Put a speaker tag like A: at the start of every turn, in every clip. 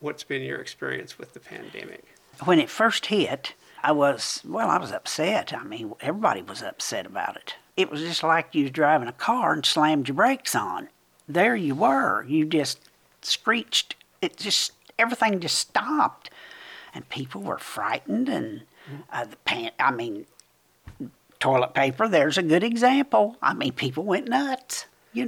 A: What's been your experience with the pandemic?
B: When it first hit, I was upset. I mean, everybody was upset about it. It was just like you was driving a car and slammed your brakes on. There you were. You just screeched. Everything just stopped. And people were frightened, and toilet paper, there's a good example. I mean, people went nuts,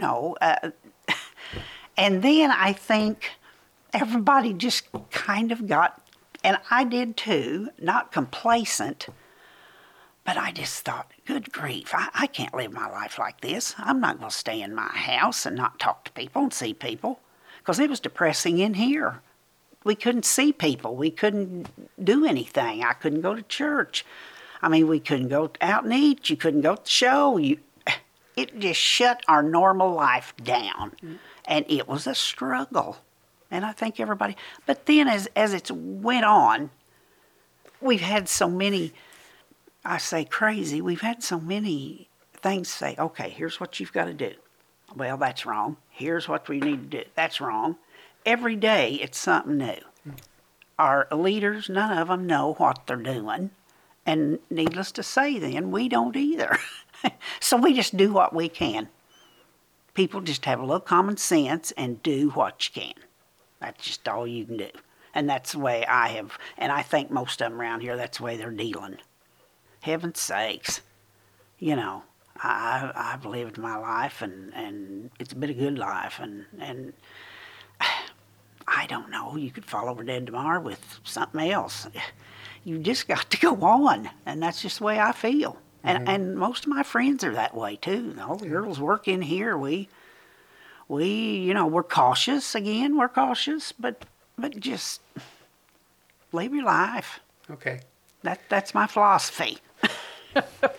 B: And then I think everybody just kind of got, and I did too, not complacent, but I just thought, good grief, I can't live my life like this. I'm not going to stay in my house and not talk to people and see people, because it was depressing in here. We couldn't see people. We couldn't do anything. I couldn't go to church. I mean, we couldn't go out and eat. You couldn't go to the show. It just shut our normal life down. Mm-hmm. And it was a struggle. And I think everybody... But then as it went on, we've had so many... I say crazy. We've had so many things say, okay, here's what you've got to do. Well, that's wrong. Here's what we need to do. That's wrong. Every day it's something new. Our leaders, none of them know what they're doing. And needless to say then, we don't either. So we just do what we can. People just have a little common sense and do what you can. That's just all you can do. And that's the way I have, and I think most of them around here, that's the way they're dealing. Heaven's sakes. I've lived my life and it's been a good life and I don't know, you could fall over dead tomorrow with something else. You just got to go on, and that's just the way I feel. Mm-hmm. And most of my friends are that way too. All the girls work in here. We're cautious again. We're cautious, but just live your life.
A: Okay.
B: That's my philosophy.